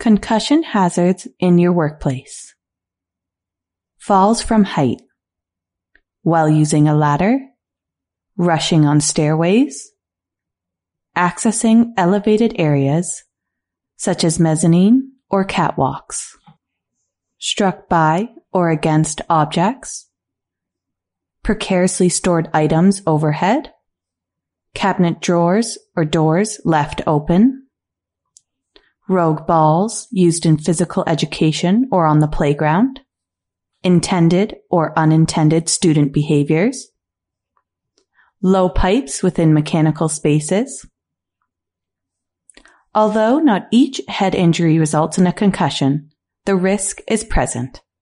Concussion hazards in your workplace. Falls from height. While using a ladder. Rushing on stairways. Accessing elevated areas, such as mezzanine or catwalks. Struck by or against objects. Precariously stored items overhead. Cabinet drawers or doors left open. Rogue balls used in physical education or on the playground. Intended or unintended student behaviors. Low pipes within mechanical spaces. Although not each head injury results in a concussion, the risk is present.